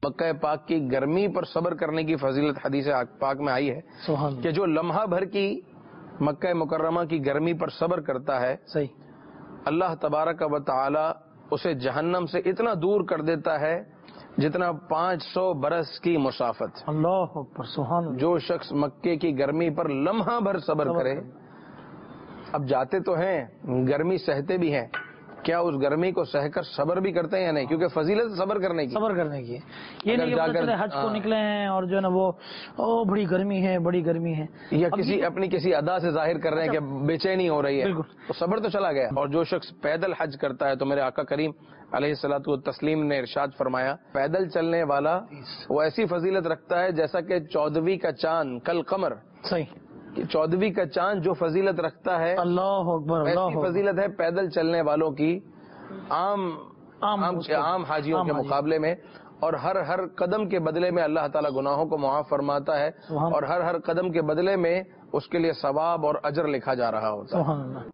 مکہ پاک کی گرمی پر صبر کرنے کی فضیلت حدیث پاک میں آئی ہے سبحان کہ جو لمحہ بھر کی مکہ مکرمہ کی گرمی پر صبر کرتا ہے صحیح اللہ تبارک و تعالی اسے جہنم سے اتنا دور کر دیتا ہے جتنا 500 برس کی مسافت. اللہ اکبر سبحان اللہ. جو شخص مکے کی گرمی پر لمحہ بھر صبر کرے. اب جاتے تو ہیں گرمی سہتے بھی ہیں, کیا اس گرمی کو سہ کر صبر بھی کرتے ہیں یا نہیں؟ کیونکہ فضیلت صبر کرنے کی یہ نہیں کہ چلے حج کو نکلے ہیں اور جو ہے نا وہ بڑی گرمی ہے بڑی گرمی ہے, یا کسی ادا سے ظاہر کر رہے ہیں کہ بے چینی ہو رہی ہے, تو صبر تو چلا گیا. اور جو شخص پیدل حج کرتا ہے تو میرے آقا کریم علیہ الصلوۃ والتسلیم نے ارشاد فرمایا پیدل چلنے والا وہ ایسی فضیلت رکھتا ہے جیسا کہ 14ویں کا چاند کل قمر. صحیح 14ویں کا چاند جو فضیلت رکھتا ہے اللہ اکبر ایسی فضیلت ہے پیدل چلنے والوں کی عام حاجیوں کے مقابلے میں. اور ہر قدم کے بدلے میں اللہ تعالیٰ گناہوں کو معاف فرماتا ہے, اور ہر قدم کے بدلے میں اس کے لیے ثواب اور اجر لکھا جا رہا ہوتا ہے.